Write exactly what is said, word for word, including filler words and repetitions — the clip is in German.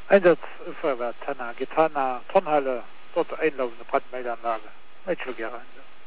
Einsatz Feuerwehr Tanner, Gitana, Tonhalle, dort einlaufende Brandmeldeanlage. Mädchengerande.